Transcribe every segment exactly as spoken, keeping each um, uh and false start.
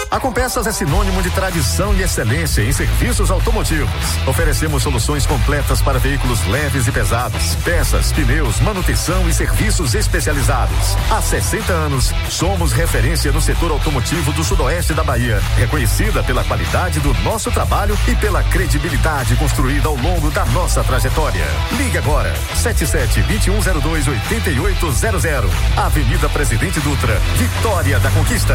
A Compeças é sinônimo de tradição e excelência em serviços automotivos. Oferecemos soluções completas para veículos leves e pesados, peças, pneus, manutenção e serviços especializados. Há sessenta anos, somos referência no setor automotivo do sudoeste da Bahia, reconhecida pela qualidade do nosso trabalho e pela credibilidade construída ao longo da nossa trajetória. Ligue agora, sete sete, dois um zero dois, oito oito zero zero. Avenida Presidente Dutra, Vitória da Conquista.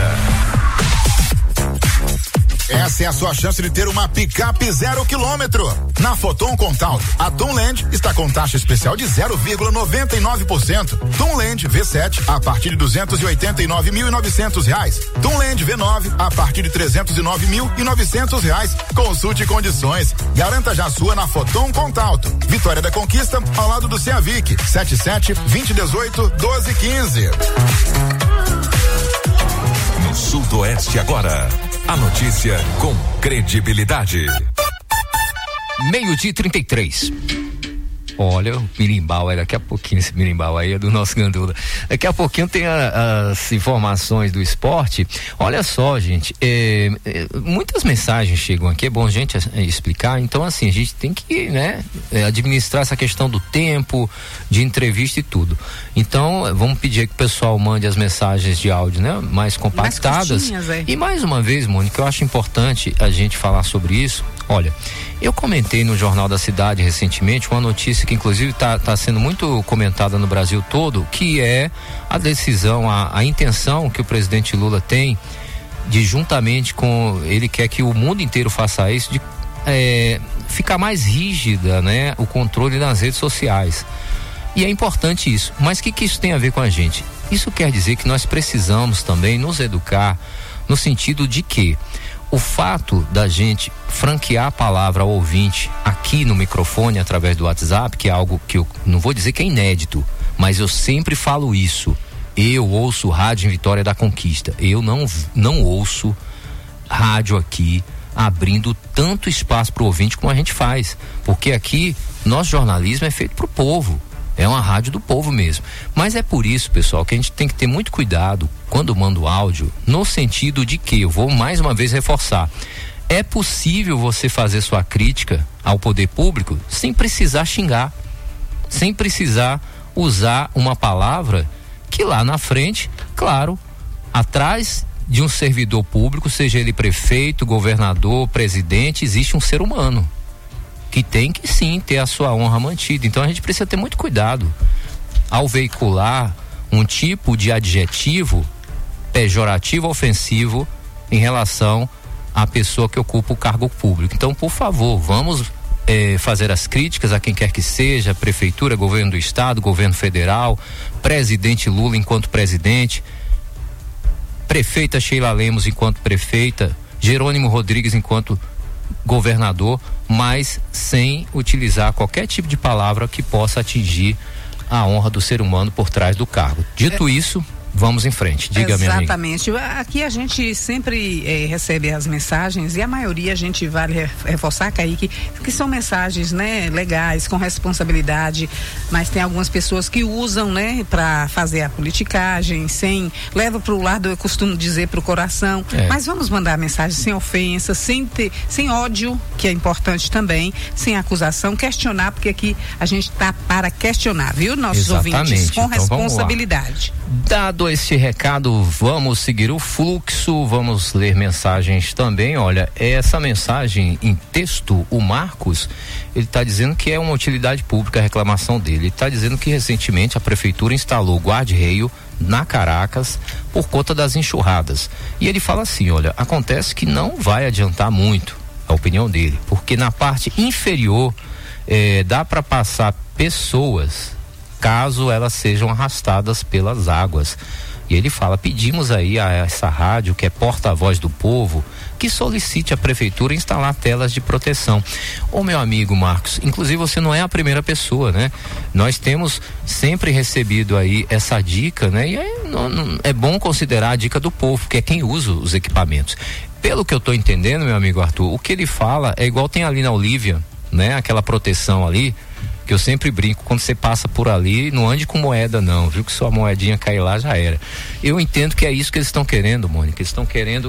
Essa é a sua chance de ter uma picape zero quilômetro. Na Foton Contaut, a Tomland está com taxa especial de zero vírgula noventa e nove por cento. Tomland V sete a partir de duzentos e oitenta e nove mil e novecentos reais. Tomland V nove a partir de trezentos e nove mil e novecentos reais. Consulte condições. Garanta já a sua na Foton Contaut. Vitória da Conquista, ao lado do Ceavic. sete sete, vinte, dezoito, doze, quinze. No Sudoeste agora. A notícia com credibilidade. Meio-dia e trinta e três. Olha, o Mirimbau, é daqui a pouquinho esse Mirimbau aí é do nosso Gandula. Daqui a pouquinho tem a, as informações do esporte. Olha só, gente, é, é, muitas mensagens chegam aqui, é bom a gente é, explicar. Então, assim, a gente tem que, né, é, administrar essa questão do tempo, de entrevista e tudo. Então, vamos pedir que o pessoal mande as mensagens de áudio, né, mais compactadas. Mais é. E mais uma vez, Mônica, eu acho importante a gente falar sobre isso. Olha, eu comentei no Jornal da Cidade recentemente uma notícia que inclusive está tá sendo muito comentada no Brasil todo, que é a decisão, a, a intenção que o presidente Lula tem de, juntamente com, ele quer que o mundo inteiro faça isso, de é, ficar mais rígida, né, o controle nas redes sociais. E é importante isso, mas o que, que isso tem a ver com a gente? Isso quer dizer que nós precisamos também nos educar no sentido de que o fato da gente franquear a palavra ao ouvinte aqui no microfone através do WhatsApp, que é algo que eu não vou dizer que é inédito, mas eu sempre falo isso. Eu ouço rádio em Vitória da Conquista. Eu não, não ouço rádio aqui abrindo tanto espaço para o ouvinte como a gente faz. Porque aqui, nosso jornalismo é feito para o povo. É uma rádio do povo mesmo. Mas é por isso, pessoal, que a gente tem que ter muito cuidado quando manda o áudio, no sentido de que, eu vou mais uma vez reforçar, é possível você fazer sua crítica ao poder público sem precisar xingar, sem precisar usar uma palavra que lá na frente, claro, atrás de um servidor público, seja ele prefeito, governador, presidente, existe um ser humano que tem que sim ter a sua honra mantida. Então a gente precisa ter muito cuidado ao veicular um tipo de adjetivo pejorativo, ofensivo em relação à pessoa que ocupa o cargo público. Então, por favor, vamos eh, fazer as críticas a quem quer que seja, prefeitura, governo do estado, governo federal, presidente Lula enquanto presidente, prefeita Sheila Lemos enquanto prefeita, Jerônimo Rodrigues enquanto governador, mas sem utilizar qualquer tipo de palavra que possa atingir a honra do ser humano por trás do cargo. Dito é. isso, vamos em frente. Diga, minha amiga. Exatamente. Aqui a gente sempre eh, recebe as mensagens e a maioria a gente vale reforçar, Kaique, que são mensagens, né, legais, com responsabilidade, mas tem algumas pessoas que usam, né, para fazer a politicagem, sem, leva pro lado, eu costumo dizer, pro coração, é. mas vamos mandar a mensagem sem ofensa, sem ter, sem ódio, que é importante também, sem acusação, questionar, porque aqui a gente tá para questionar, viu, nossos Exatamente. ouvintes, com então, responsabilidade. Dado este recado, vamos seguir o fluxo, vamos ler mensagens também. Olha, essa mensagem em texto, o Marcos, ele está dizendo que é uma utilidade pública a reclamação dele. Ele está dizendo que recentemente a prefeitura instalou guarda-reio na Caracas por conta das enxurradas. E ele fala assim, olha, acontece que não vai adiantar muito, a opinião dele, porque na parte inferior eh, dá para passar pessoas caso elas sejam arrastadas pelas águas. E ele fala, pedimos aí a essa rádio, que é porta-voz do povo, que solicite à prefeitura instalar telas de proteção. Ô meu amigo Marcos, inclusive você não é a primeira pessoa, né? Nós temos sempre recebido aí essa dica, né? E é, não, não, é bom considerar a dica do povo, que é quem usa os equipamentos. Pelo que eu tô entendendo, meu amigo Arthur, o que ele fala é igual tem ali na Olívia, né? Aquela proteção ali, que eu sempre brinco, quando você passa por ali, não ande com moeda não, viu? Que sua moedinha cair lá já era. Eu entendo que é isso que eles estão querendo, Mônica, eles estão querendo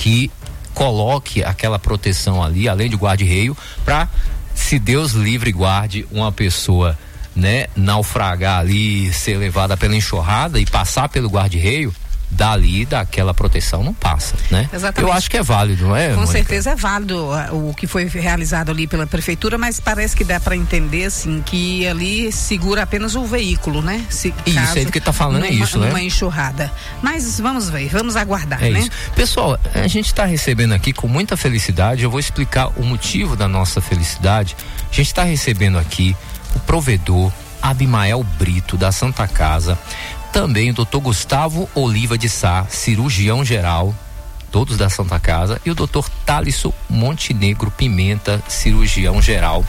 que coloque aquela proteção ali, além de guarda-reio, para, se Deus livre e guarde, uma pessoa, né, naufragar ali, ser levada pela enxurrada e passar pelo guarda-reio, dali, daquela proteção, não passa, né? Exatamente. Eu acho que é válido, não é, Com Mônica? certeza é válido o que foi realizado ali pela prefeitura, mas parece que dá para entender, assim, que ali segura apenas o veículo, né? Se, isso, ele que tá falando numa, é isso, né? Uma enxurrada. Mas vamos ver, vamos aguardar, é né? Isso. Pessoal, a gente está recebendo aqui com muita felicidade, eu vou explicar o motivo da nossa felicidade. A gente está recebendo aqui o provedor Abimael Brito, da Santa Casa, também o doutor Gustavo Oliva de Sá, cirurgião geral, todos da Santa Casa, e o doutor Thalisson Montenegro Pimenta, cirurgião geral.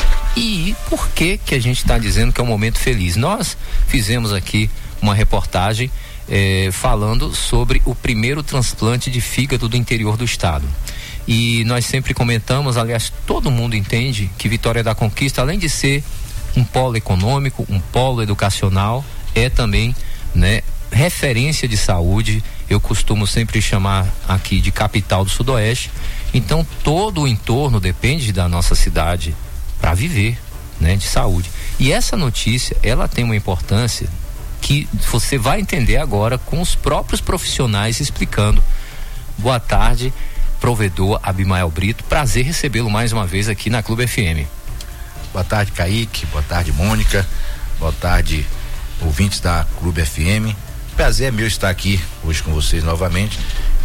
E por que que a gente está dizendo que é um momento feliz? Nós fizemos aqui uma reportagem eh, falando sobre o primeiro transplante de fígado do interior do estado. E nós sempre comentamos, aliás, todo mundo entende que Vitória da Conquista, além de ser um polo econômico, um polo educacional, é também, né, referência de saúde. Eu costumo sempre chamar aqui de capital do Sudoeste. Então todo o entorno depende da nossa cidade para viver, né, de saúde. E essa notícia, ela tem uma importância que você vai entender agora com os próprios profissionais explicando. Boa tarde, provedor Abimael Brito, prazer recebê-lo mais uma vez aqui na Clube F M. Boa tarde, Kaique, boa tarde, Mônica, boa tarde, ouvintes da Clube F M. Prazer é meu estar aqui hoje com vocês novamente,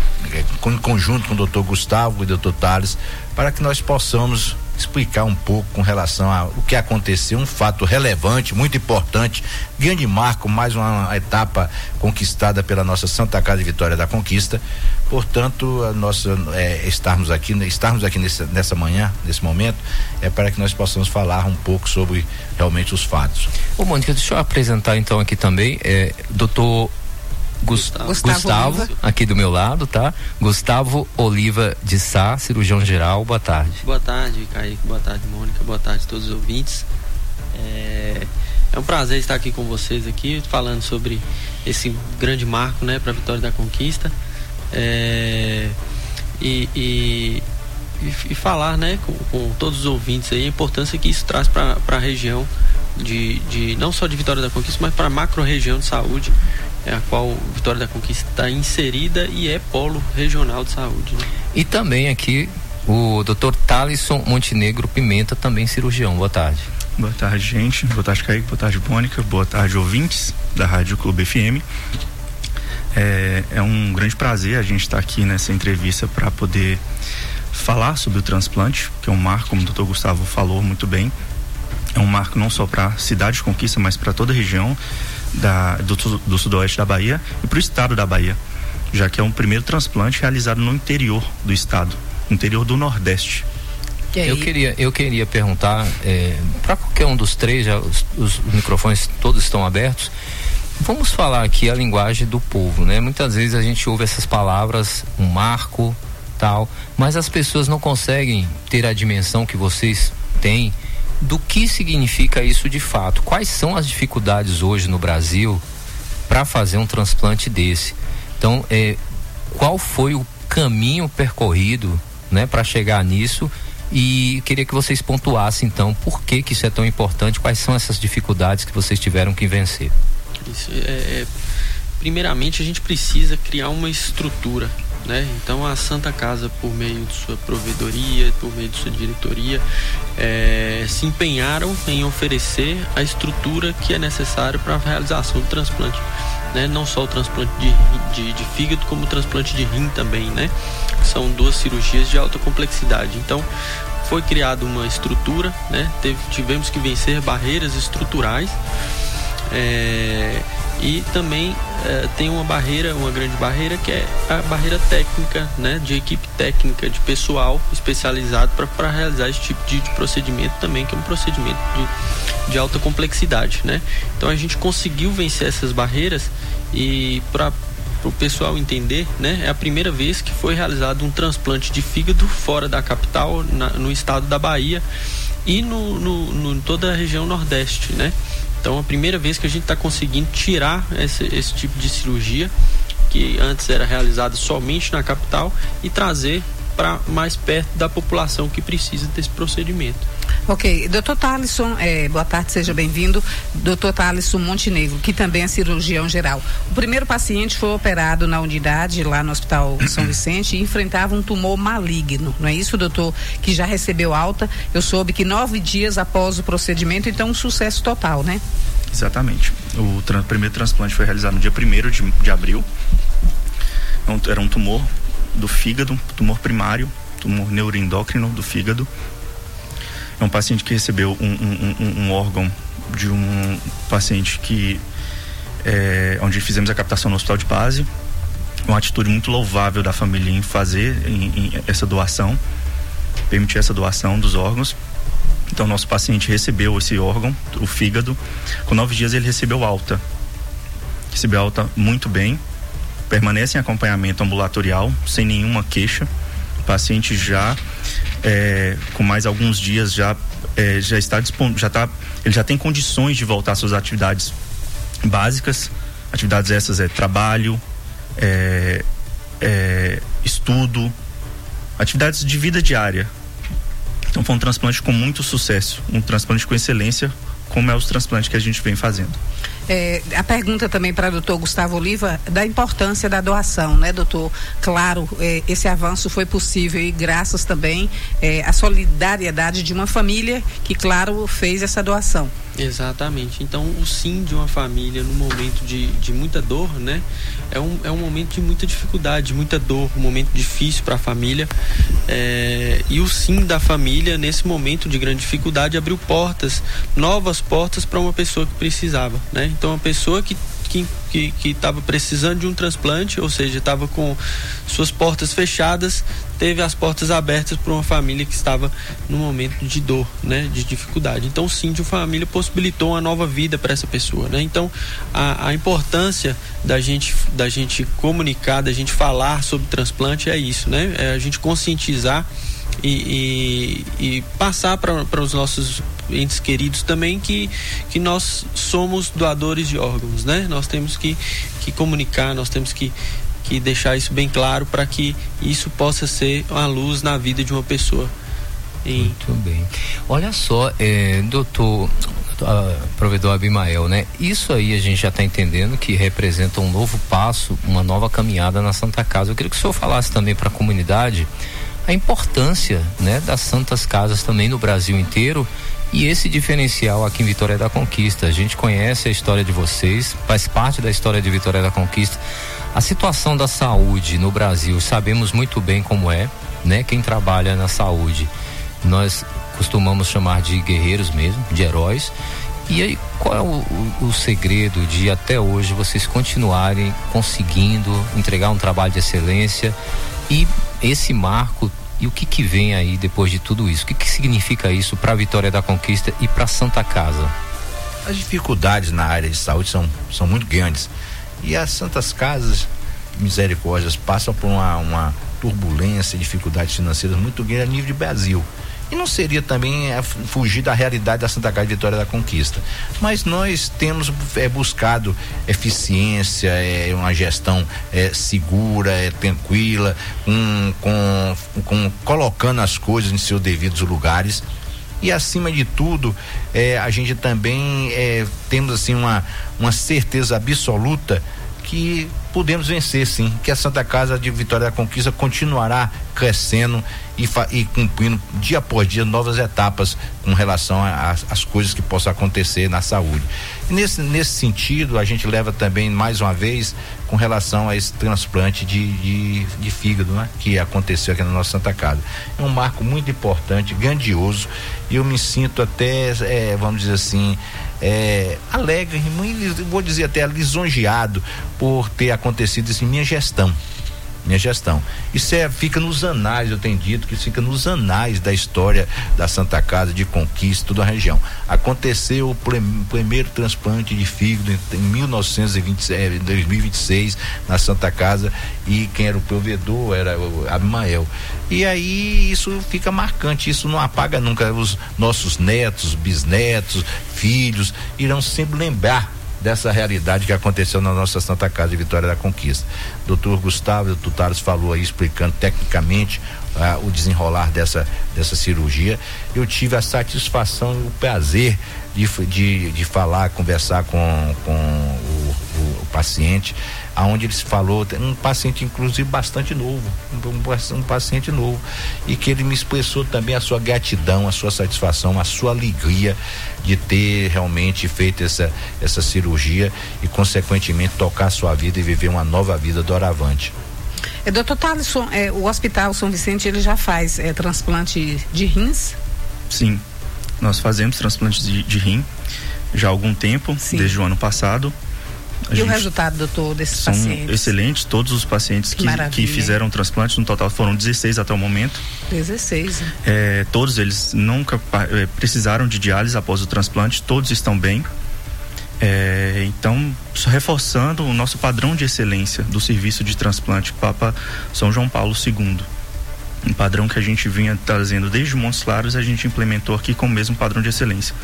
em conjunto com o doutor Gustavo e o doutor Thales, para que nós possamos explicar um pouco com relação ao que aconteceu, um fato relevante, muito importante, grande marco, mais uma etapa conquistada pela nossa Santa Casa de Vitória da Conquista. Portanto, a nossa é, estarmos aqui, estarmos aqui nessa, nessa manhã, nesse momento, é para que nós possamos falar um pouco sobre realmente os fatos. Ô, Mônica, deixa eu apresentar então aqui também, é, doutor Gustavo, Gustavo, Gustavo aqui do meu lado, tá? Gustavo Oliva de Sá, cirurgião geral, boa tarde. Boa tarde, Kaique, boa tarde, Mônica, boa tarde a todos os ouvintes. É, é um prazer estar aqui com vocês aqui, falando sobre esse grande marco, né, para a Vitória da Conquista. É, e, e, e falar, né, com, com todos os ouvintes aí, a importância que isso traz para a região de, de, não só de Vitória da Conquista, mas para a macro-região de saúde, é a qual Vitória da Conquista está inserida e é polo regional de saúde, né? E também aqui o doutor Thalisson Montenegro Pimenta, também cirurgião. Boa tarde. Boa tarde, gente. Boa tarde, Kaique. Boa tarde, Mônica. Boa tarde, ouvintes da Rádio Clube F M. É, é um grande prazer a gente estar aqui nessa entrevista para poder falar sobre o transplante, que é um marco, como o doutor Gustavo falou muito bem. É um marco não só para a cidade de Conquista, mas para toda a região da, do, do sudoeste da Bahia e para o estado da Bahia, já que é um primeiro transplante realizado no interior do estado, no interior do Nordeste. Eu queria, eu queria perguntar é, para qualquer um dos três, já, os, os microfones todos estão abertos. Vamos falar aqui a linguagem do povo, né? Muitas vezes a gente ouve essas palavras, um marco, tal, mas as pessoas não conseguem ter a dimensão que vocês têm do que significa isso de fato. Quais são as dificuldades hoje no Brasil para fazer um transplante desse? Então, é, qual foi o caminho percorrido, né, para chegar nisso? E queria que vocês pontuassem então por que que isso é tão importante, quais são essas dificuldades que vocês tiveram que vencer. Isso, é, é, primeiramente a gente precisa criar uma estrutura, né? Então a Santa Casa, por meio de sua provedoria, por meio de sua diretoria, é, se empenharam em oferecer a estrutura que é necessária para a realização do transplante, né? Não só o transplante de, de, de fígado, como o transplante de rim também, né? São duas cirurgias de alta complexidade. Então foi criada uma estrutura, né? Teve, tivemos que vencer barreiras estruturais. É, e também é, tem uma barreira, uma grande barreira, que é a barreira técnica, né, de equipe técnica, de pessoal especializado para realizar esse tipo de, de procedimento também, que é um procedimento de, de alta complexidade, né? Então a gente conseguiu vencer essas barreiras e para o pessoal entender, né, é a primeira vez que foi realizado um transplante de fígado fora da capital, na, no estado da Bahia e no, no, no toda a região Nordeste, né? Então, a primeira vez que a gente está conseguindo tirar esse, esse tipo de cirurgia, que antes era realizada somente na capital, e trazer para mais perto da população que precisa desse procedimento. Ok, doutor Thalisson, é, boa tarde, seja bem-vindo. doutor Thalisson Montenegro, que também é cirurgião geral. O primeiro paciente foi operado na unidade lá no Hospital São Vicente e enfrentava um tumor maligno, não é isso, doutor? Que já recebeu alta. Eu soube que nove dias após o procedimento, então um sucesso total, né? Exatamente. O tra- primeiro transplante foi realizado no dia primeiro de, de abril. Era um tumor do fígado, tumor primário, tumor neuroendócrino do fígado. É um paciente que recebeu um, um, um, um órgão de um paciente que é, onde fizemos a captação no hospital de base. Uma atitude muito louvável da família em fazer em, em essa doação, permitir essa doação dos órgãos. Então, nosso paciente recebeu esse órgão, o fígado. Com nove dias ele recebeu alta. Recebeu alta muito bem. Permanece em acompanhamento ambulatorial, sem nenhuma queixa. O paciente já, é, com mais alguns dias, já, é, já está disponível, já tá, ele já tem condições de voltar às suas atividades básicas. Atividades essas é trabalho, é, é, estudo, atividades de vida diária. Então foi um transplante com muito sucesso, um transplante com excelência, como é os transplantes que a gente vem fazendo. É, a pergunta também para o doutor Gustavo Oliva, da importância da doação, né, doutor? Claro, é, esse avanço foi possível e graças também é, à solidariedade de uma família que, claro, fez essa doação. Exatamente. Então, o sim de uma família no momento de, de muita dor, né? É um, é um momento de muita dificuldade, de muita dor, um momento difícil para a família. É, e o sim da família, nesse momento de grande dificuldade, abriu portas, novas portas para uma pessoa que precisava, né? Então, uma pessoa que que que estava precisando de um transplante, ou seja, estava com suas portas fechadas, teve as portas abertas para uma família que estava num momento de dor, né, de dificuldade. Então, sim, de uma família possibilitou uma nova vida para essa pessoa, né? Então, a, a importância da gente da gente comunicar, da gente falar sobre transplante é isso, né? É a gente conscientizar e, e, e passar para os nossos entes queridos também que, que nós somos doadores de órgãos, né? Nós temos que, que comunicar, nós temos que, que deixar isso bem claro para que isso possa ser uma luz na vida de uma pessoa. E... Muito bem. Olha só, é, doutor, uh, provedor Abimael, né? Isso aí a gente já está entendendo que representa um novo passo, uma nova caminhada na Santa Casa. Eu queria que o senhor falasse também para a comunidade a importância, né, das Santas Casas também no Brasil inteiro e esse diferencial aqui em Vitória da Conquista. A gente conhece a história de vocês, faz parte da história de Vitória da Conquista. A situação da saúde no Brasil, sabemos muito bem como é, né? Quem trabalha na saúde, nós costumamos chamar de guerreiros mesmo, de heróis. E aí, qual é o, o, o segredo de até hoje vocês continuarem conseguindo entregar um trabalho de excelência e esse marco, e o que que vem aí depois de tudo isso? O que que significa isso para a Vitória da Conquista e para Santa Casa? As dificuldades na área de saúde são, são muito grandes e as Santas Casas Misericórdias passam por uma, uma turbulência, dificuldades financeiras muito grande a nível de Brasil. E não seria também é, fugir da realidade da Santa Casa de Vitória da Conquista. Mas nós temos é, buscado eficiência, é, uma gestão é, segura, é, tranquila, um, com, com, colocando as coisas em seus devidos lugares. E acima de tudo, é, a gente também é, temos assim uma, uma certeza absoluta que podemos vencer, sim, que a Santa Casa de Vitória da Conquista continuará crescendo e, fa- e cumprindo dia após dia novas etapas com relação às coisas que possam acontecer na saúde. E nesse, nesse sentido, a gente leva também, mais uma vez, com relação a esse transplante de, de, de fígado, né? Que aconteceu aqui na nossa Santa Casa. É um marco muito importante, grandioso, e eu me sinto até, é, vamos dizer assim, é, alegre, vou dizer até lisonjeado por ter acontecido isso em minha gestão. Minha gestão. Isso é, fica nos anais, eu tenho dito que fica nos anais da história da Santa Casa de Conquista, toda a região. Aconteceu o prim, primeiro transplante de fígado em, em mil novecentos e vinte, é, dois mil e vinte e seis na Santa Casa, e quem era o provedor era o Abimael. E aí isso fica marcante, isso não apaga nunca. Os nossos netos, bisnetos, filhos irão sempre lembrar dessa realidade que aconteceu na nossa Santa Casa de Vitória da Conquista. Doutor Gustavo, doutor Tales falou aí, explicando tecnicamente ah, o desenrolar dessa, dessa cirurgia. Eu tive a satisfação e o prazer de, de, de falar, conversar com, com o, o, o paciente, aonde ele falou, um paciente inclusive bastante novo, um, um paciente novo, e que ele me expressou também a sua gratidão, a sua satisfação, a sua alegria de ter realmente feito essa, essa cirurgia e consequentemente tocar a sua vida e viver uma nova vida doravante. É, doutor Thaleson, é, o Hospital São Vicente, ele já faz é, transplante de rins? Sim, nós fazemos transplante de, de rim já há algum tempo, Sim. desde o ano passado. A e o resultado, doutor, desses são pacientes? Excelentes, todos os pacientes que, que, que fizeram transplante, no total foram dezesseis até o momento. dezesseis. É, todos eles nunca é, precisaram de diálise após o transplante, todos estão bem. É, então, só reforçando o nosso padrão de excelência do serviço de transplante Papa São João Paulo segundo. Um padrão que a gente vinha trazendo desde Montes Claros, a gente implementou aqui com o mesmo padrão de excelência.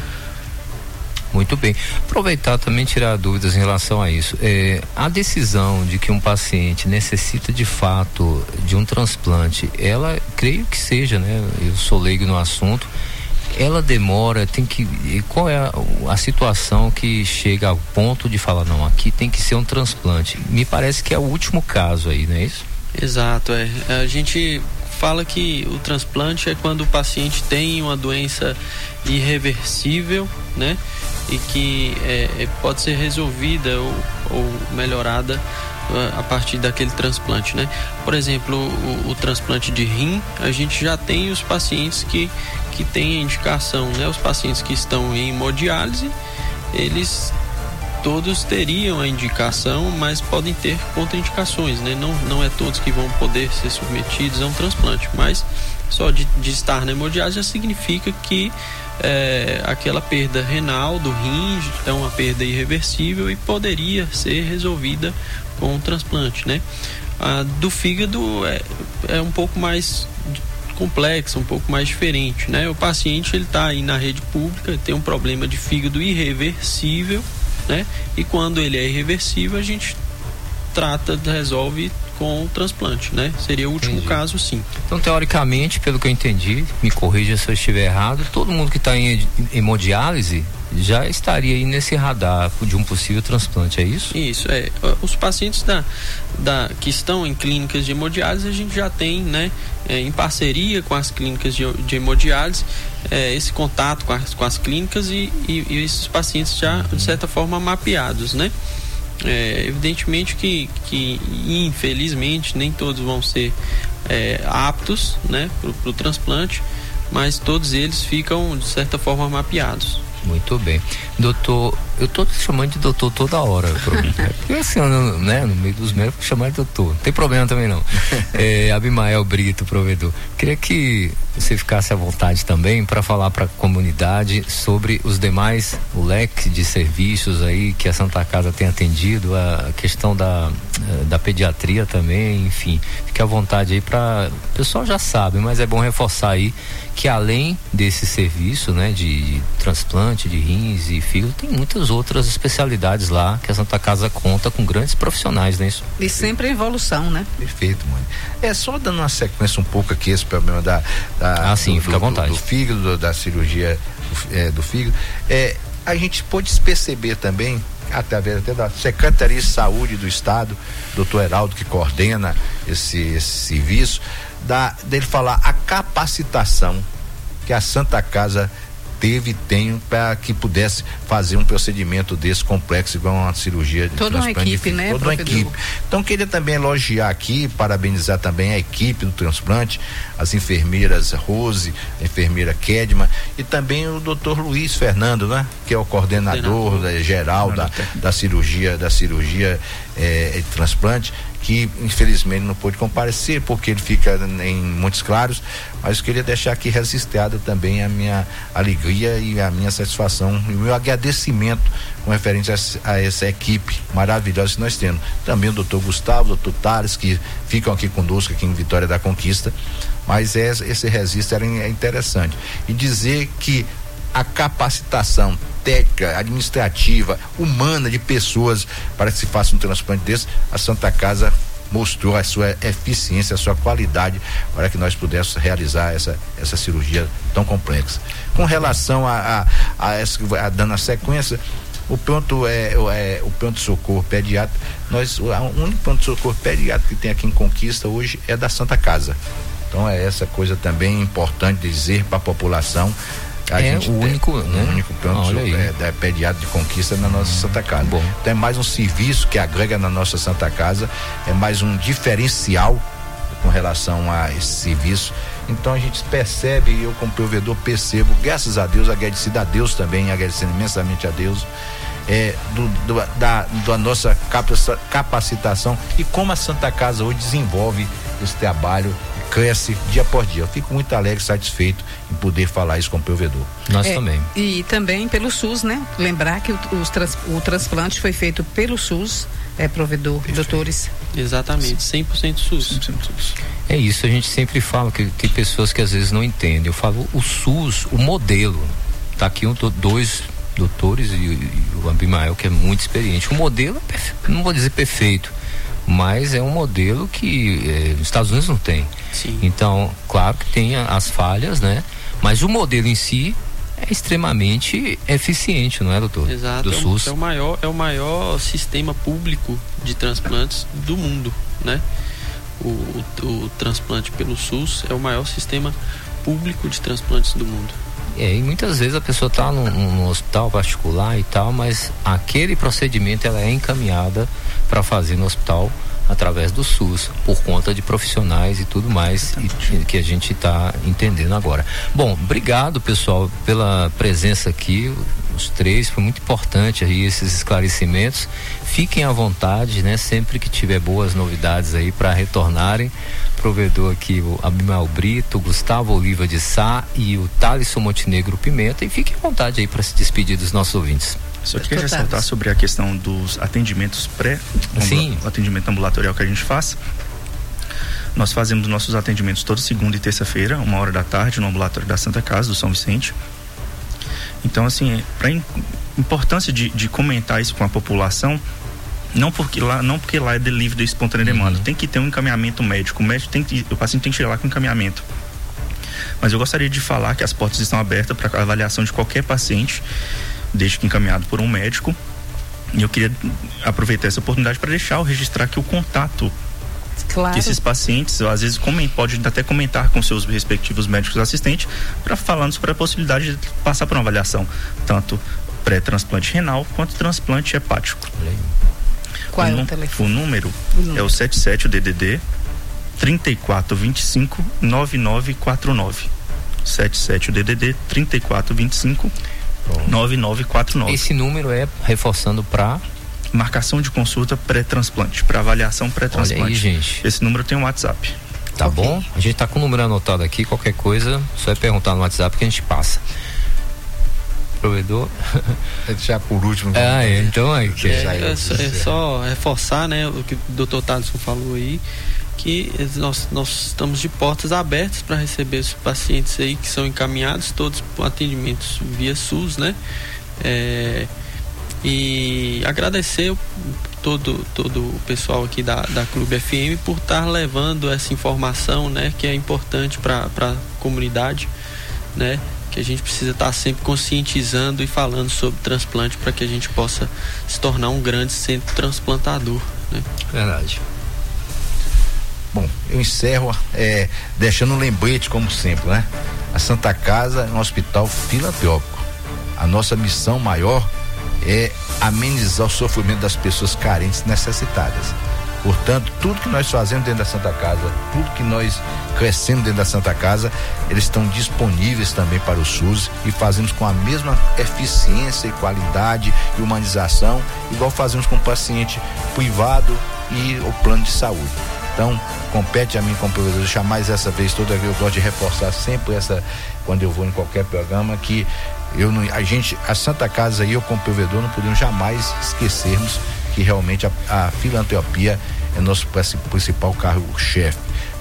Muito bem. Aproveitar também tirar dúvidas em relação a isso. É, a decisão de que um paciente necessita de fato de um transplante, ela, creio que seja, né? Eu sou leigo no assunto. Ela demora, tem que. Qual é a, a situação que chega ao ponto de falar, não, aqui tem que ser um transplante? Me parece que é o último caso aí, não é isso? Exato, é. A gente fala que o transplante é quando o paciente tem uma doença irreversível, né? E que é, pode ser resolvida ou, ou melhorada a partir daquele transplante, né? Por exemplo, o, o transplante de rim, a gente já tem os pacientes que, que têm a indicação, né? Os pacientes que estão em hemodiálise, eles todos teriam a indicação, mas podem ter contraindicações, né? Não, não é todos que vão poder ser submetidos a um transplante, mas só de, de estar na hemodiálise já significa que É, aquela perda renal do rim é uma perda irreversível e poderia ser resolvida com um transplante, né? A do fígado é, é um pouco mais complexa, um pouco mais diferente, né? O paciente, ele tá aí na rede pública, tem um problema de fígado irreversível, né? E quando ele é irreversível, a gente trata, resolve com o transplante, né? Seria o último entendi. Caso, sim. Então, teoricamente, pelo que eu entendi, me corrija se eu estiver errado, todo mundo que está em hemodiálise já estaria aí nesse radar de um possível transplante, é isso? Isso, é. Os pacientes da, da, que estão em clínicas de hemodiálise, a gente já tem, né, é, em parceria com as clínicas de, de hemodiálise, é, esse contato com as, com as clínicas e, e, e esses pacientes já, de certa forma, mapeados, né? É, evidentemente que, que infelizmente nem todos vão ser é, aptos, né, para o transplante, mas todos eles ficam de certa forma mapeados. Muito bem. Doutor, eu tô te chamando de doutor toda hora, porque assim, né, no meio dos médicos, chamar de doutor, não tem problema também não. É, Abimael Brito, provedor, queria que você ficasse à vontade também para falar para a comunidade sobre os demais, o leque de serviços aí que a Santa Casa tem atendido, a questão da, da pediatria também, enfim, fique à vontade aí para, o pessoal já sabe, mas é bom reforçar aí que além desse serviço, né, de, de transplante de rins e fígado, tem muitas outras especialidades lá que a Santa Casa conta com grandes profissionais, né? Isso? E sempre em evolução, né? Perfeito, mãe. É só dando uma sequência um pouco aqui, esse problema da, da ah, sim, do, fica à vontade. Do, do fígado, do, da cirurgia do, é, do fígado. É, a gente pode perceber também, através até da Secretaria de Saúde do Estado, doutor Heraldo, que coordena esse, esse serviço, da, dele falar a capacitação que a Santa Casa teve e tem para que pudesse fazer um procedimento desse complexo, igual uma cirurgia de toda uma equipe, né? Toda uma equipe. Então, queria também elogiar aqui, parabenizar também a equipe do transplante, as enfermeiras Rose, a enfermeira Kedma e também o doutor Luiz Fernando, né? Que é o coordenador, coordenador. Da, geral da, da cirurgia, da cirurgia é, de transplante, que infelizmente não pôde comparecer porque ele fica em Montes Claros, mas queria deixar aqui registrado também a minha alegria e a minha satisfação e o meu agradecimento com referente a, a essa equipe maravilhosa que nós temos. Também o doutor Gustavo, o doutor Tales, que ficam aqui conosco aqui em Vitória da Conquista, mas é, esse registro era interessante. E dizer que a capacitação técnica, administrativa, humana de pessoas para que se faça um transplante desse, a Santa Casa mostrou a sua eficiência, a sua qualidade para que nós pudéssemos realizar essa, essa cirurgia tão complexa. Com relação a, a, a essa, a, dando a sequência, o pronto é, é o pronto socorro pediátrico, nós, o único pronto socorro pediátrico que tem aqui em Conquista hoje é da Santa Casa. Então é essa coisa também importante dizer para a população. A é gente o único, tem, né? O único pronto socorro é, é pediátrico de Conquista na nossa Santa Casa. Bom. Então é mais um serviço que agrega na nossa Santa Casa, é mais um diferencial com relação a esse serviço. Então a gente percebe, eu como provedor percebo, graças a Deus, agradecido a Deus também, agradecendo imensamente a Deus, é, do, do, da, da nossa capacitação e como a Santa Casa hoje desenvolve esse trabalho, cresce dia por dia. Eu fico muito alegre e satisfeito em poder falar isso como provedor. Nós é, também. E também pelo SUS, né? Lembrar que o, os trans, o transplante foi feito pelo SUS, é provedor, Perfeito. Doutores. Exatamente, cem por cento SUS. cem por cento SUS. É isso, a gente sempre fala que tem pessoas que às vezes não entendem. Eu falo o SUS, o modelo. Tá aqui um, dois doutores e, e o Abimael, que é muito experiente. O modelo, não vou dizer perfeito, mas é um modelo que eh, os Estados Unidos não tem. Sim. Então, claro que tem as falhas, né? Mas o modelo em si é extremamente eficiente, não é, doutor? Exato. Do é, SUS. É o maior, é o maior sistema público de transplantes do mundo, né? O, o, o transplante pelo SUS é o maior sistema público de transplantes do mundo. É, e muitas vezes a pessoa está num, num hospital particular e tal, mas aquele procedimento ela é encaminhada para fazer no hospital através do SUS, por conta de profissionais e tudo mais e, que a gente está entendendo agora. Bom, obrigado pessoal pela presença aqui, os três, foi muito importante aí esses esclarecimentos. Fiquem à vontade, né? Sempre que tiver boas novidades aí para retornarem. Provedor aqui, o Abimael Brito, o Gustavo Oliva de Sá e o Thalisson Montenegro Pimenta, e fiquem à vontade aí para se despedir dos nossos ouvintes. Só queria ressaltar sobre a questão dos atendimentos pré, Sim. o atendimento ambulatorial que a gente faz. Nós fazemos nossos atendimentos toda segunda e terça-feira, uma hora da tarde, no ambulatório da Santa Casa do São Vicente. Então, assim, para importância de, de comentar isso com a população, não porque lá, não porque lá é delivery de espontânea demanda, uhum. Tem que ter um encaminhamento médico, o médico tem que, o paciente tem que chegar lá com encaminhamento. Mas eu gostaria de falar que as portas estão abertas para avaliação de qualquer paciente, desde que encaminhado por um médico. E eu queria aproveitar essa oportunidade para deixar, registrar aqui o contato. Claro. Que esses pacientes, às vezes, comentam, pode até comentar com seus respectivos médicos assistentes, para falando sobre a possibilidade de passar por uma avaliação, tanto pré-transplante renal quanto transplante hepático. Qual o, é o telefone? O número, o número é o setenta e sete, o D D D trinta e quatro vinte e cinco, nove nove quatro nove. setenta e sete, o D D D trinta e quatro vinte e cinco, nove nove quatro nove. Esse número é reforçando para marcação de consulta pré-transplante, para avaliação pré-transplante. Olha aí, gente. Esse número tem um WhatsApp. Tá okay. bom? A gente tá com o número anotado aqui, qualquer coisa, só é perguntar no WhatsApp que a gente passa. Provedor. Já por último. Ah, é, então aí que é, é, só, é só reforçar, né, o que o doutor Thalisson falou aí, que nós, nós estamos de portas abertas para receber os pacientes aí que são encaminhados, todos por atendimentos via SUS, né? É, e agradecer todo, todo o pessoal aqui da, da Clube F M por estar levando essa informação, né, que é importante para a comunidade, né? Que a gente precisa estar sempre conscientizando e falando sobre transplante para que a gente possa se tornar um grande centro transplantador, né? Verdade. Bom, eu encerro é, deixando um lembrete, como sempre, né? A Santa Casa é um hospital filantrópico. A nossa missão maior é amenizar o sofrimento das pessoas carentes e necessitadas. Portanto, tudo que nós fazemos dentro da Santa Casa, tudo que nós crescemos dentro da Santa Casa, eles estão disponíveis também para o SUS e fazemos com a mesma eficiência e qualidade e humanização, igual fazemos com o paciente privado e o plano de saúde. Então, compete a mim como provedor deixar mais essa vez toda vez, eu gosto de reforçar sempre essa, quando eu vou em qualquer programa, que eu não, a gente, a Santa Casa e eu como provedor não podemos jamais esquecermos que realmente a, a filantropia é nosso principal carro-chefe.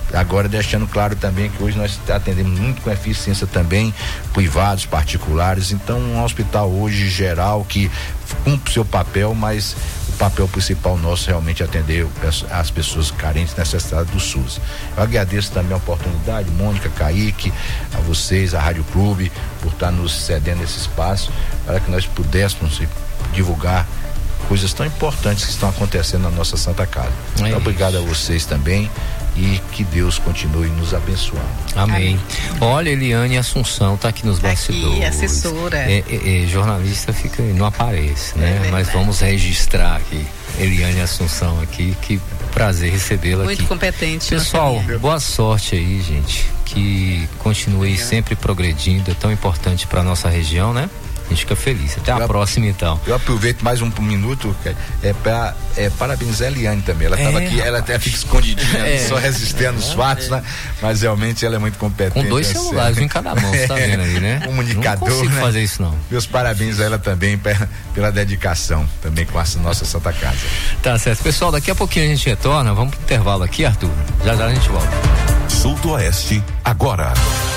Agora deixando claro também que hoje nós atendemos muito com eficiência também, privados, particulares, então um hospital hoje geral que cumpre o seu papel, mas o papel principal nosso realmente é atender as pessoas carentes necessitadas do SUS. Eu agradeço também a oportunidade, Mônica, Kaique, a vocês, a Rádio Clube, por estar nos cedendo esse espaço para que nós pudéssemos divulgar coisas tão importantes que estão acontecendo na nossa Santa Casa. É Muito obrigado a vocês também e que Deus continue nos abençoando. Amém. Amém. Olha, Eliane Assunção está aqui nos tá bastidores. Aqui, assessora. É, é, é, jornalista fica, não aparece, né? É Mas vamos registrar aqui. Eliane Assunção aqui, que prazer recebê-la aqui. Muito competente. Pessoal, boa sorte aí, gente. Que continue é. sempre progredindo, é tão importante para nossa região, né? A gente fica feliz. Até a eu, próxima, então. Eu aproveito mais um, um minuto, é para é, parabenizar a Eliane também. Ela estava é, aqui, ela até fica escondidinha, é. só resistindo os fatos, né? Mas realmente ela é muito competente. Com dois celulares, um em cada mão, você tá vendo aí, né? Comunicador. Não consigo né? fazer isso, não. Meus parabéns a ela também pela, pela dedicação, também com a nossa Santa Casa. Tá certo. Pessoal, daqui a pouquinho a gente retorna. Vamos pro intervalo aqui, Arthur. Já já a gente volta. Sudoeste agora.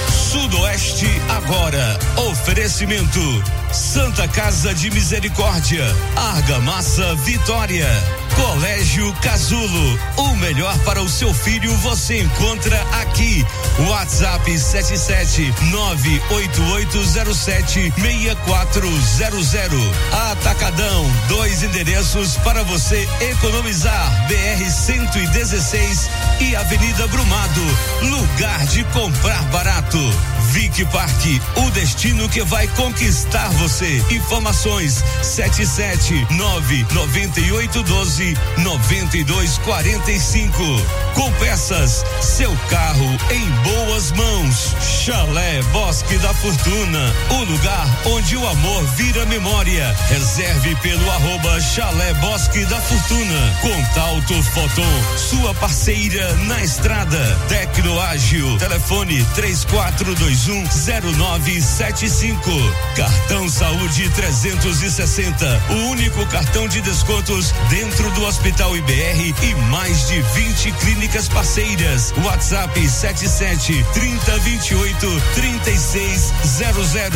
Sudoeste agora. Oferecimento Santa Casa de Misericórdia, Argamassa Vitória, Colégio Casulo. O melhor para o seu filho você encontra aqui. WhatsApp sete sete nove oito oito zero sete seis quatro zero zero. Atacadão, dois endereços para você economizar. B R cento e dezesseis e Avenida Brumado. Lugar de comprar barato. Vic Parque, o destino que vai conquistar você. Informações sete sete nove nove oito um dois nove dois quatro cinco. Com peças, seu carro em boas mãos. Chalé Bosque da Fortuna, o lugar onde o amor vira memória. Reserve pelo arroba Chalé Bosque da Fortuna. Contalto Foton, sua parceira na estrada. Tecnoágil, telefone três quatro dois um zero nove sete cinco. Cartão Saúde trezentos e sessenta, o único cartão de descontos dentro do Hospital I B R e mais de vinte clínicas parceiras. WhatsApp sete sete trinta vinte e oito trinta e seis zero zero.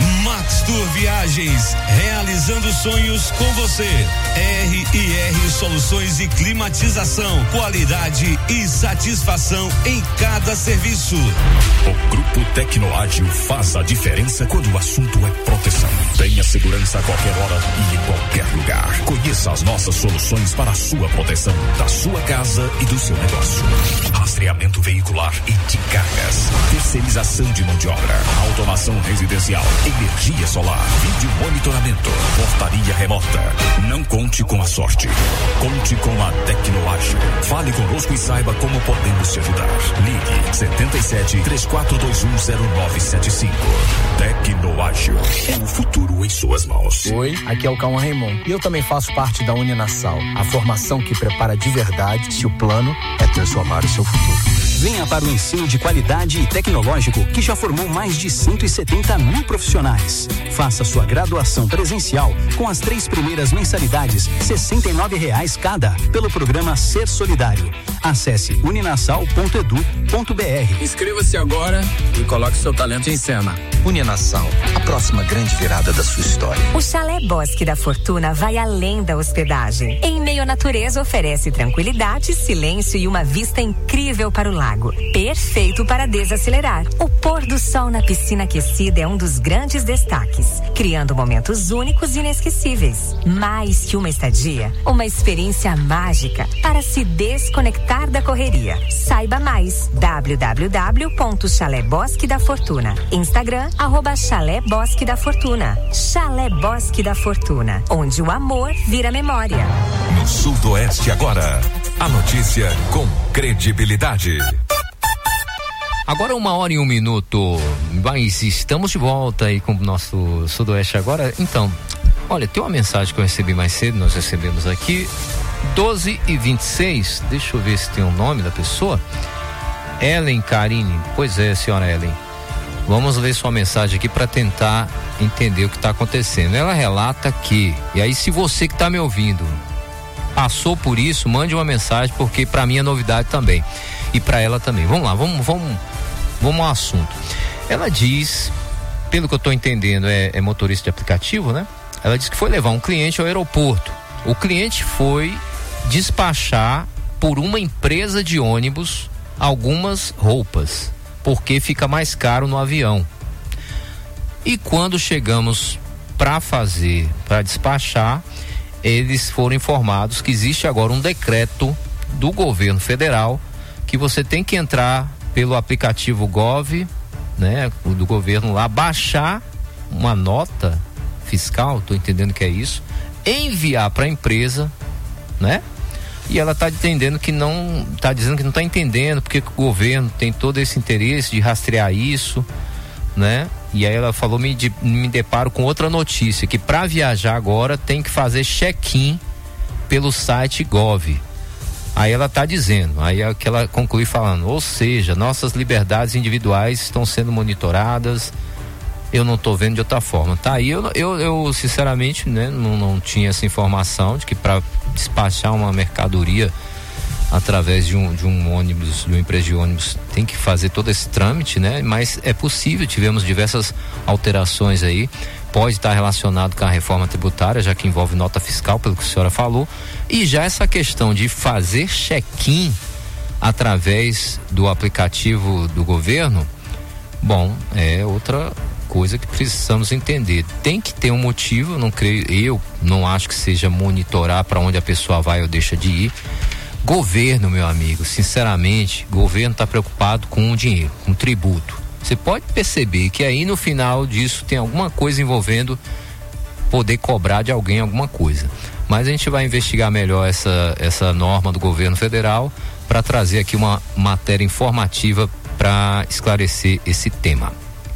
Max Tour Viagens, realizando sonhos com você. R e R Soluções e Climatização, qualidade e satisfação em cada serviço. O Grupo Tecnoágil faz a diferença quando o assunto é proteção. Tenha segurança a qualquer hora e em qualquer lugar. Conheça as nossas soluções para a sua proteção, da sua casa e do seu negócio. Rastreamento veicular e de cargas, terceirização de mão de obra, automação residencial, energia solar, vídeo monitoramento, portaria remota. Não conte com a sorte, conte com a Tecnoágil. Fale conosco e saiba como podemos te ajudar. Ligue setenta e sete três quatro dois um zero nove sete cinco. Tecnoágil, é o futuro em suas mãos. Oi, aqui é o Cauã Raymond e eu também faço parte da Uninassal, a formação que prepara de verdade se o plano é transformar o seu futuro. Venha para o ensino de qualidade e tecnológico que já formou mais de cento e setenta mil profissionais. Faça sua graduação presencial com as três primeiras mensalidades, sessenta e nove reais cada, pelo programa Ser Solidário. Acesse uninassal ponto edu ponto br. Inscreva-se agora e coloque seu talento em cena. Uninassal, a próxima grande virada da sua história. O Chalé Bosque da Fortuna vai além da hospedagem. Em meio à natureza, oferece tranquilidade, silêncio e uma vista incrível para o lago. Perfeito para desacelerar. O pôr do sol na piscina aquecida é um dos grandes destaques, criando momentos únicos e inesquecíveis. Mais que uma estadia, uma experiência mágica para se desconectar da correria. Saiba mais. w w w ponto chalé bosque da fortuna. Instagram, arroba Chalé Bosque da Fortuna. Chalé Bosque da Fortuna, onde o amor vira memória. No Sudoeste agora, a notícia com credibilidade. Agora uma hora e um minuto, mas estamos de volta aí com o nosso Sudoeste agora. Então, olha, tem uma mensagem que eu recebi mais cedo, nós recebemos aqui, doze e vinte e seis, deixa eu ver se tem o nome da pessoa. Ellen Karine, pois é, senhora Ellen. Vamos ler sua mensagem aqui para tentar entender o que está acontecendo. Ela relata que, e aí se você que está me ouvindo passou por isso, mande uma mensagem, porque para mim é novidade também. e para ela também. Vamos lá, vamos, vamos, vamos ao assunto. Ela diz, pelo que eu estou entendendo, é, é motorista de aplicativo, né? Ela disse que foi levar um cliente ao aeroporto. O cliente foi despachar por uma empresa de ônibus algumas roupas, porque fica mais caro no avião. E quando chegamos para fazer, para despachar, eles foram informados que existe agora um decreto do governo federal que você tem que entrar pelo aplicativo Gov, né, do governo lá, baixar uma nota fiscal, tô entendendo que é isso, enviar para a empresa, né? E ela está entendendo que não, está dizendo que não está entendendo porque o governo tem todo esse interesse de rastrear isso, né? E aí ela falou, me, de, me deparo com outra notícia, que para viajar agora tem que fazer check-in pelo site Gov. Aí ela está dizendo, aí é que ela conclui falando, ou seja, nossas liberdades individuais estão sendo monitoradas, eu não estou vendo de outra forma. Tá aí, eu, eu, eu sinceramente, né, não, não tinha essa informação de que para despachar uma mercadoria através de um, de um ônibus, de uma empresa de ônibus, tem que fazer todo esse trâmite, né? Mas é possível, tivemos diversas alterações aí, pode estar relacionado com a reforma tributária, já que envolve nota fiscal, pelo que a senhora falou, e já essa questão de fazer check-in através do aplicativo do governo, bom, é outra coisa que precisamos entender. Tem que ter um motivo, não creio, eu não acho que seja monitorar para onde a pessoa vai ou deixa de ir. Governo, meu amigo, sinceramente, governo está preocupado com o dinheiro, com o tributo. Você pode perceber que aí no final disso tem alguma coisa envolvendo poder cobrar de alguém alguma coisa. Mas a gente vai investigar melhor essa, essa norma do governo federal para trazer aqui uma matéria informativa para esclarecer esse tema.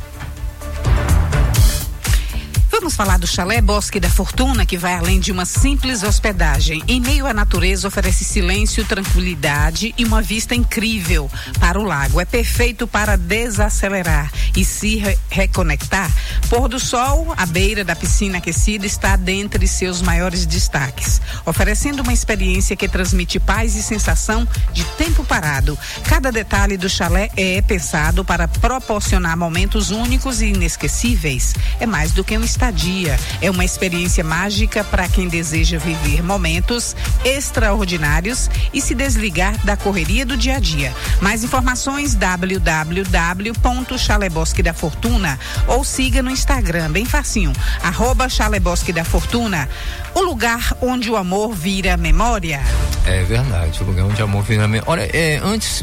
Vamos falar do Chalé Bosque da Fortuna, que vai além de uma simples hospedagem. Em meio à natureza, oferece silêncio, tranquilidade e uma vista incrível para o lago. É perfeito para desacelerar e se re- reconectar. Pôr do sol, à beira da piscina aquecida, está dentre seus maiores destaques, oferecendo uma experiência que transmite paz e sensação de tempo parado. Cada detalhe do chalé é pensado para proporcionar momentos únicos e inesquecíveis. É mais do que um estadia. É uma experiência mágica para quem deseja viver momentos extraordinários e se desligar da correria do dia a dia. Mais informações w w w ponto chalé bosque da fortuna ou siga no Instagram, bem facinho, arroba Chalé Bosque da Fortuna, o lugar onde o amor vira memória. É verdade, o lugar onde o amor vira memória. Olha, é, antes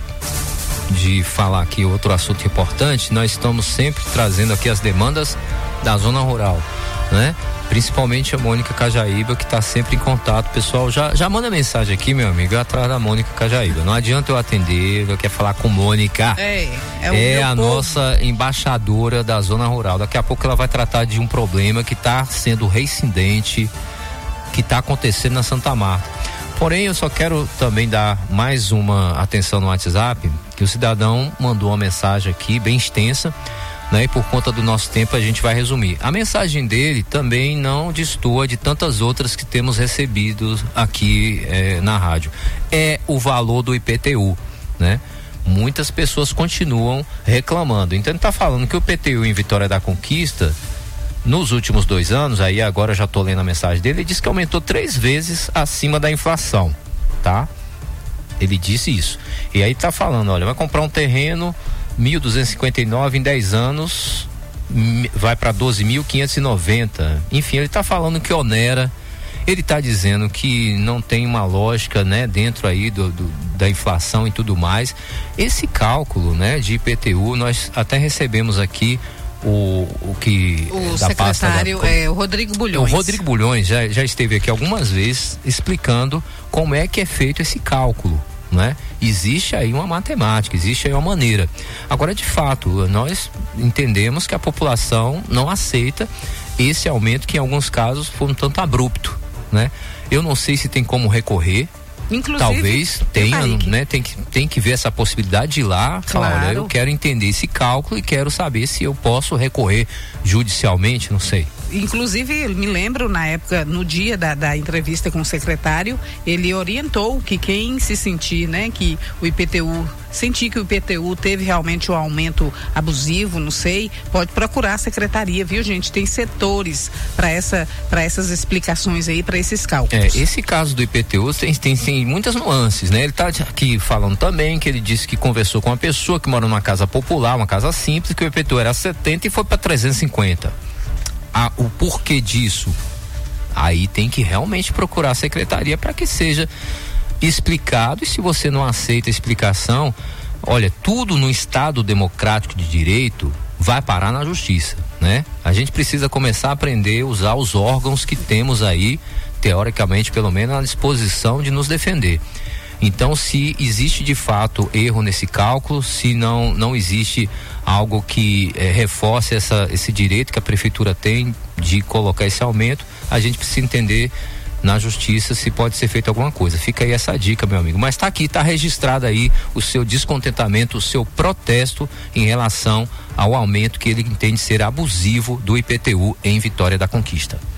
de falar aqui outro assunto importante, nós estamos sempre trazendo aqui as demandas da zona rural, né? Principalmente a Mônica Cajaíba, que está sempre em contato. Pessoal, já, já manda mensagem aqui, meu amigo, atrás da Mônica Cajaíba. Não adianta eu atender, eu quero falar com Mônica. É, é, o é meu a povo. Nossa embaixadora da zona rural. Daqui a pouco ela vai tratar de um problema que está sendo reincidente, que está acontecendo na Santa Marta. Porém, eu só quero também dar mais uma atenção no WhatsApp, que o cidadão mandou uma mensagem aqui bem extensa, né? E por conta do nosso tempo a gente vai resumir. A mensagem dele também não destoa de tantas outras que temos recebido aqui eh, na rádio. É o valor do I P T U, né? Muitas pessoas continuam reclamando. Então ele está falando que o I P T U em Vitória da Conquista, nos últimos dois anos, aí agora já estou lendo a mensagem dele, ele disse que aumentou três vezes acima da inflação, tá? Ele disse isso. E aí tá falando, olha, vai comprar um terreno mil duzentos e cinquenta e nove em dez anos, vai para doze mil quinhentos e noventa. Enfim, ele está falando que onera. Ele está dizendo que não tem uma lógica, né, dentro aí do, do, da inflação e tudo mais. Esse cálculo, né, de I P T U, nós até recebemos aqui o, o que o da secretário pasta da, é o Rodrigo Bulhões. O Rodrigo Bulhões já, já esteve aqui algumas vezes explicando como é que é feito esse cálculo, né? Existe aí uma matemática, existe aí uma maneira. Agora, de fato, nós entendemos que a população não aceita esse aumento, que em alguns casos foi um tanto abrupto, né? Eu não sei se tem como recorrer. Inclusive, talvez tenha, né? Tem que, tem que ver essa possibilidade de ir lá, falar, claro. Olha, eu quero entender esse cálculo e quero saber se eu posso recorrer judicialmente, não sei. inclusive, me lembro na época, no dia da, da entrevista com o secretário, ele orientou que quem se sentir, né, que o I P T U, sentir que o I P T U teve realmente um aumento abusivo, não sei, pode procurar a secretaria, viu, gente? Tem setores para essa, para essas explicações aí, para esses cálculos. É, esse caso do I P T U tem, tem, tem muitas nuances, né? Ele está aqui falando também que ele disse que conversou com uma pessoa que mora numa casa popular, uma casa simples, que o I P T U era setenta e foi para trezentos e cinquenta. Ah, o porquê disso? Aí tem que realmente procurar a secretaria para que seja explicado, e se você não aceita a explicação, olha, tudo no Estado democrático de direito vai parar na justiça, né? A gente precisa começar a aprender a usar os órgãos que temos aí, teoricamente, pelo menos, à disposição de nos defender. Então, se existe de fato erro nesse cálculo, se não, não existe algo que eh, reforce essa, esse direito que a prefeitura tem de colocar esse aumento, a gente precisa entender na justiça se pode ser feita alguma coisa. Fica aí essa dica, meu amigo. Mas tá aqui, tá registrado aí o seu descontentamento, o seu protesto em relação ao aumento que ele entende ser abusivo do I P T U em Vitória da Conquista.